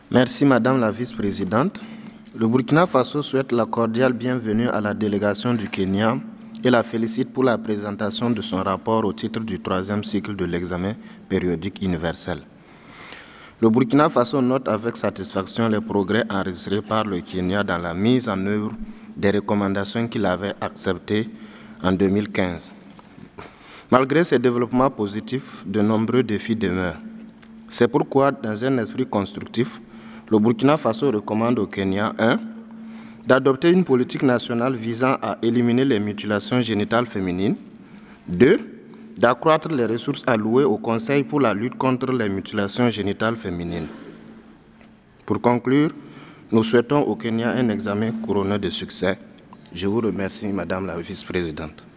Merci Madame la Vice-présidente. Le Burkina Faso souhaite la cordiale bienvenue à la délégation du Kenya et la félicite pour la présentation de son rapport au titre du 3e cycle de l'examen périodique universel. Le Burkina Faso note avec satisfaction les progrès enregistrés par le Kenya dans la mise en œuvre des recommandations qu'il avait acceptées en 2015. Malgré ces développements positifs, de nombreux défis demeurent. C'est pourquoi, dans un esprit constructif, le Burkina Faso recommande au Kenya 1. D'adopter une politique nationale visant à éliminer les mutilations génitales féminines. 2. D'accroître les ressources allouées au Conseil pour la lutte contre les mutilations génitales féminines. Pour conclure, nous souhaitons au Kenya un examen couronné de succès. Je vous remercie, Madame la Vice-présidente.